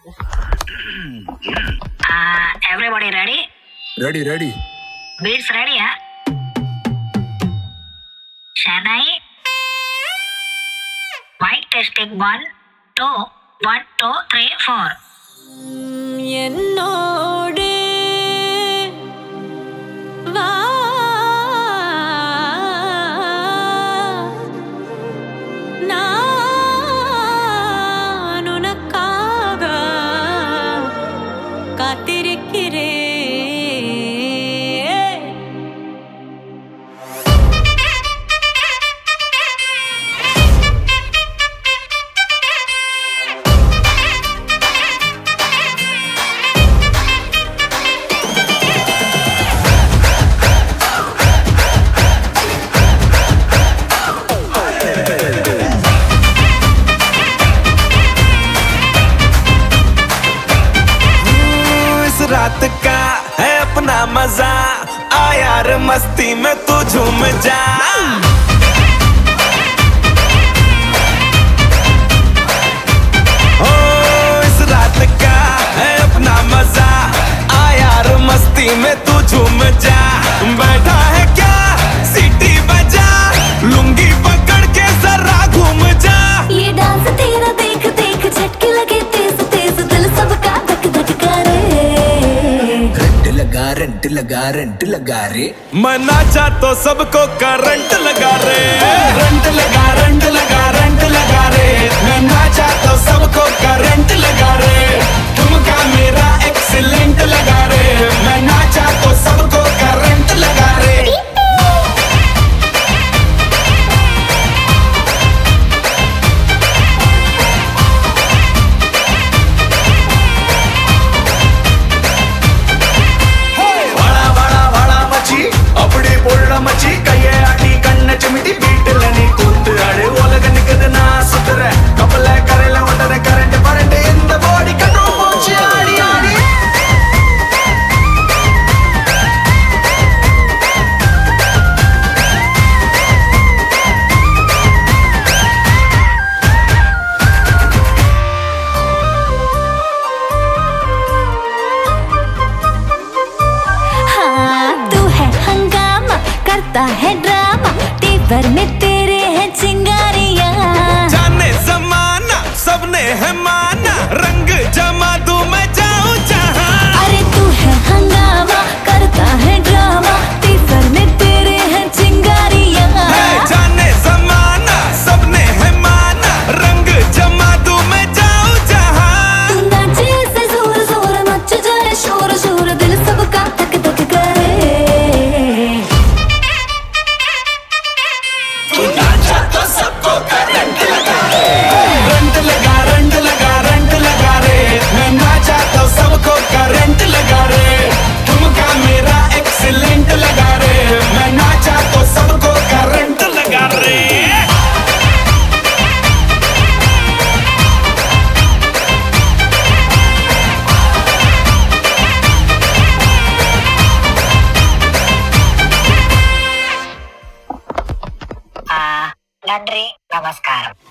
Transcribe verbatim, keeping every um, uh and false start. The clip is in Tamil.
Uh, everybody ready? Ready, ready. Beats ready, huh? Chennai. Mic testing one, two, one, two, three, four. என்னோடு வா நான் உனக்காக காத்திருக்கிறேன். रात का है अपना मजा, आ यार मस्ती में तू झूम जा. ओ इस रात का है अपना मजा, आ यार मस्ती में तू झूम जा. बैठा है क्या सीटी बजा, लुंगी पकड़ के जरा घूम जा. ये डांस तेरा देख देख झटके लगे तेज तेज, दिल सबका धक धक करे. रंट लगा रंट लगा रंट लगा रे. मैं नाचा तो सबको करंट लगा रे. रंट लगा रंट लगा रंट लगा रे. मैं नाचा तो सबको करंट लगा रे. तुमका मेरा एक्सीलेंट लगा रे. मैं नाचा तो सबको करंट लगा रे. அப்படி பொருள மச்சி கைய ஆட்டி கண்ண சிமிட்டி வீட்டுல நீ கூத்து ஆடு. உலக நிக்குது நான் சுத்துற கப்பல கரையில ஒட்டற கரண்ட் பரண்ட் இந்த பாடி கண்ட்ரோல் போச்சு ஆடி ஆடி. करता है ड्रामा, टीवर में तेरे हैं चिंगारियां. जाने जमाना सबने है माना, रंग जमा दूं मैं जाऊं जहां. अरे तू है हंगामा, करता है ड्रामा, टीवर में तेरे हैं चिंगारियां. जाने जमाना सबने है माना, रंग जमा दूं मैं जाऊं जहां. तू नाचे ऐसे जोर जोर मच जाए शोर शोर, दिल सबका धक धक करे. तो सबको करंट लगा रे. रंट लगा रंट लगा रंट लगा रे. मैं नाचा तो सबको करंट लगा रे. तुमका मेरा एक्सीलेंट लगा रे. मैं नाचा तो सबको करंट लगा रे. Uh, நன்றி நமஸ்காரம்.